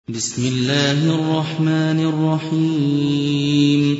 بسم الله الرحمن الرحيم.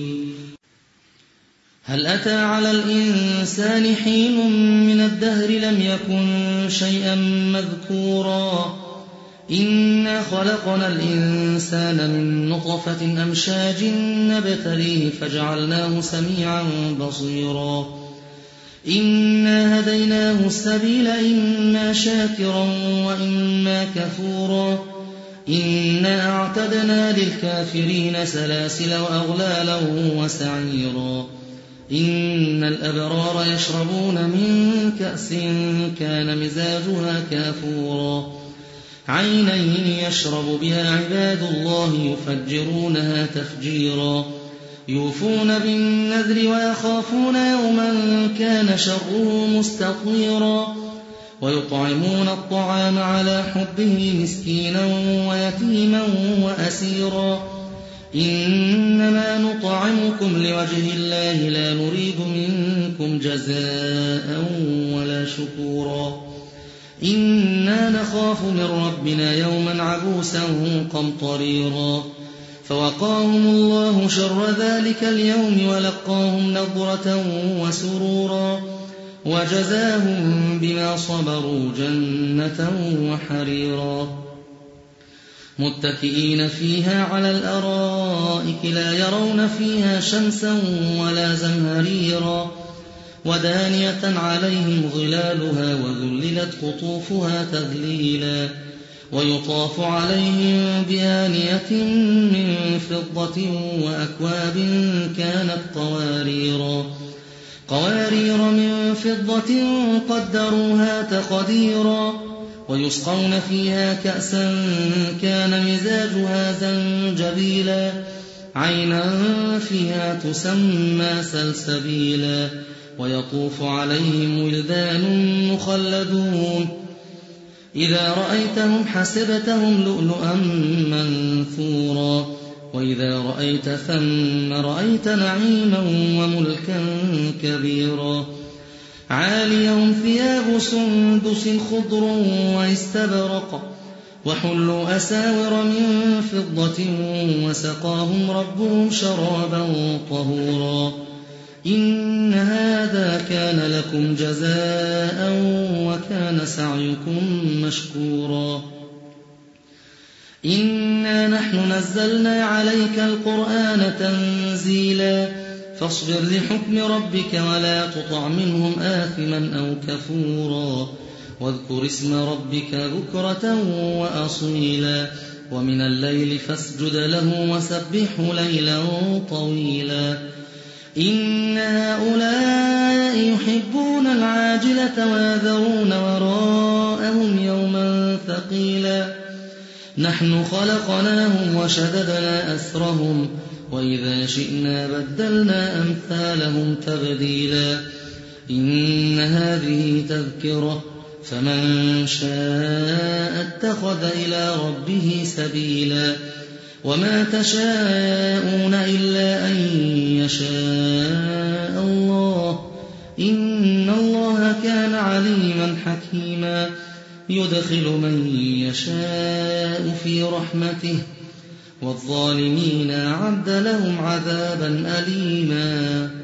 هل أتى على الإنسان حين من الدهر لم يكن شيئا مذكورا إنا خلقنا الإنسان من نطفة أمشاج نبتليه فجعلناه سميعا بصيرا إنا هديناه السبيل إما شاكرا وإما كفورا إنا أعتدنا للكافرين سلاسل وأغلالا وسعيرا إن الأبرار يشربون من كأس كان مزاجها كافورا عينا يشرب بها عباد الله يفجرونها تفجيرا يوفون بالنذر ويخافون يوما كان شره مستطيرا ويطعمون الطعام على حبه مسكينا ويتيما وأسيرا إنما نطعمكم لوجه الله لا نريد منكم جزاء ولا شكورا إنا نخاف من ربنا يوما عبوسا قمطريرا فوقاهم الله شر ذلك اليوم ولقاهم نضرة وسرورا وجزاهم بما صبروا جنة وحريرا متكئين فيها على الأرائك لا يرون فيها شمسا ولا زمهريرا ودانية عليهم ظلالها وذللت قطوفها تذليلا ويطاف عليهم بآنية من فضة وأكواب كانت قوارير من فضة قدروها تقديرا ويسقون فيها كأسا كان مزاجها زنجبيلا عينا فيها تسمى سلسبيلا ويطوف عليهم ولدان مخلدون إذا رأيتهم حسبتهم لؤلؤا منثورا وإذا رأيت ثم رأيت نعيما وملكا كبيرا عاليهم ثياب سندس خضر واستبرق وحلوا أساور من فضة وسقاهم ربهم شرابا طهورا إن هذا كان لكم جزاء وكان سعيكم مشكورا إنا نحن نزلنا عليك القرآن تنزيلا فاصبر لحكم ربك ولا تطع منهم آثما أو كفورا واذكر اسم ربك بكرة وأصيلا ومن الليل فاسجد له وسبحه ليلا طويلا إن هؤلاء يحبون العاجلة ويذرون وراءهم يوما ثقيلا نحن خلقناهم وشددنا أسرهم وإذا شئنا بدلنا أمثالهم تبديلا إن هذه تذكرة فمن شاء اتخذ إلى ربه سبيلا وما تشاءون إلا أن يشاء الله إن الله كان عليما حكيما يدخل من يشاء في رحمته والظالمين أعد لهم عذابا أليما